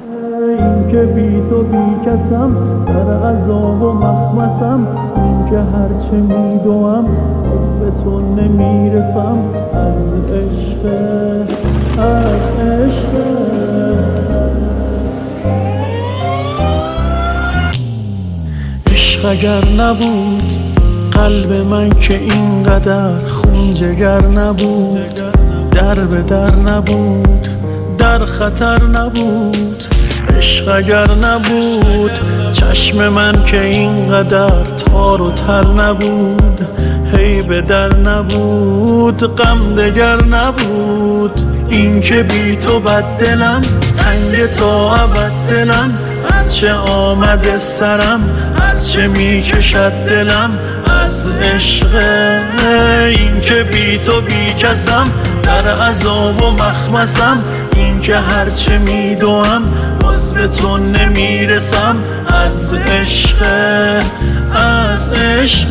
این که بی تو بی کسم، در عذاب و مخمسم. این که هرچه میدوم به تو نمیرسم. از عشق، از عشق. عشق اگر نبود قلب من که اینقدر خون جگر نبود، در به در نبود، در خطر نبود. عشق اگر نبود چشم من که اینقدر تار و تر نبود، هی به در نبود، غم دگر نبود. این که بی تو بد دلم، تنگ تا ابد دلم. هرچه آمده سرم، هرچه میکشد دلم از عشق. این که بی تو بی کسم، در عذاب و مخمسم. این که هرچه میدوم باز به تو نمیرسم. از عشق، از عشق.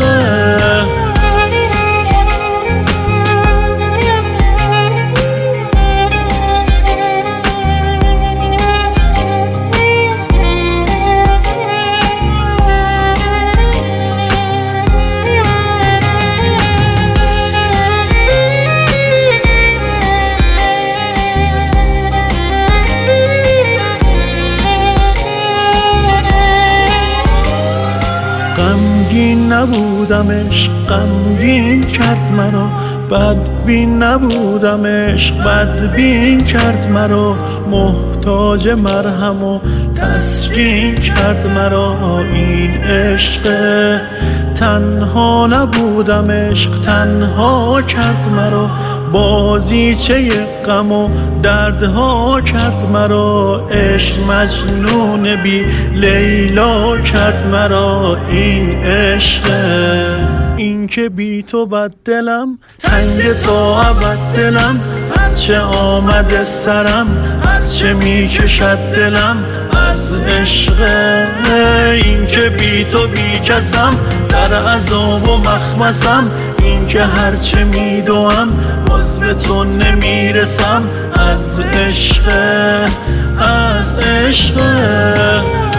غمگین نبودم عشق غمگین کرد مرا، بدبین نبودم عشق بدبین کرد مرا. محتاج مرهم و تسکین کرد مرا این عشق. تنها نبودم عشق تنها کرد مرا، بازیچه غم و دردها کرد مرا. عشق مجنون بی لیلا کرد مرا این عشق. این که بی تو بد دلم، تنگ تا ابد دلم. هرچه آمده سرم، هرچه میکشد دلم از عشق. این که بی تو بی کسم، در عذاب و مخمسم. این که هرچه میدوم باز به تو نمیرسم. از عشق، از عشق.